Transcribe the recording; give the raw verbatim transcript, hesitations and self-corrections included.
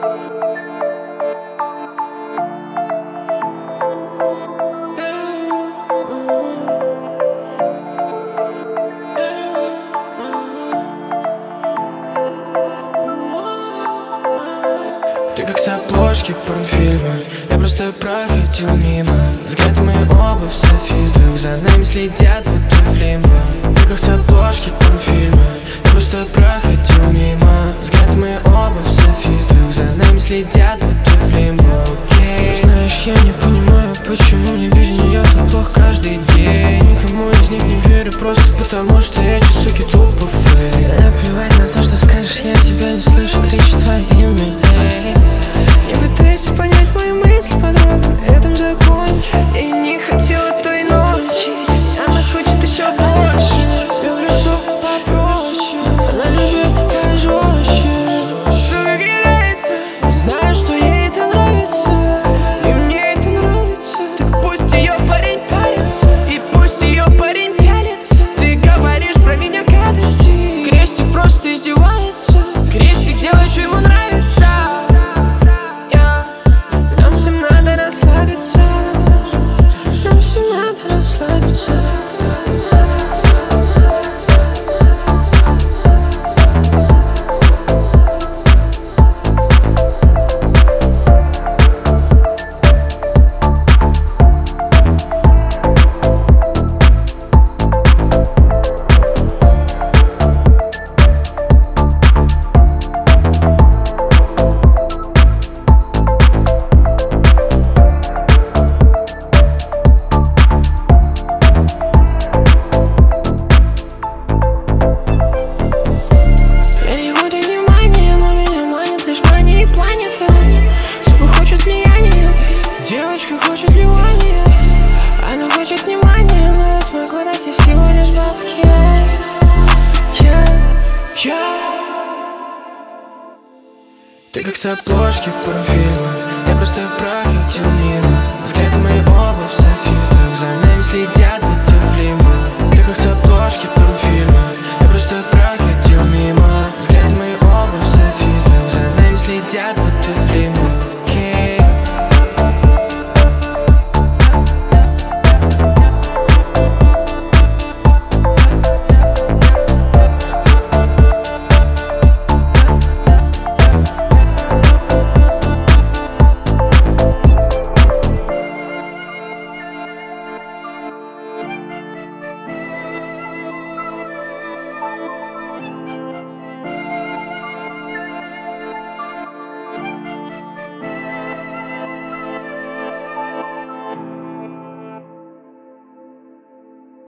Ты как с обложки порнофильма, я просто проходил мимо. Взгляды мои оба в софитах, за нами следят, будто в лимбо. Ты как с обложки порнофильма, я просто проходил мимо. Взгляды мои оба в софитах, за нами следят, будто в лимбо. Okay. Знаешь, я не понимаю, почему мне без нее так плохо каждый день. Никому из них не верю, просто потому что эти суки тупо фейк. Да плевать на то, что скажешь, я тебя не слышу, кричу твое имя. Не пытайся понять мои мысли, подруга, в этом закончу. И не хотела той ночи, она хочет еще больше. Люблю суп попроще, она любит пожестче. Сука кривляется, не знаю, что ей это нравится. И мне это нравится. Так пусть ее парень парится, и пусть ее парень пялится. Ты говоришь про меня гадости, крестик просто издевается. Крестик делает, что ему нравится. Нам всем надо расслабиться. Нам всем надо расслабиться. Девочка хочет внимания, она хочет внимания, но я смогу дать ей всего лишь бабки. Я, я. Ты как с обложки порнофильма, я просто проходил мимо. Взгляды мои оба в софитах, за нами следят.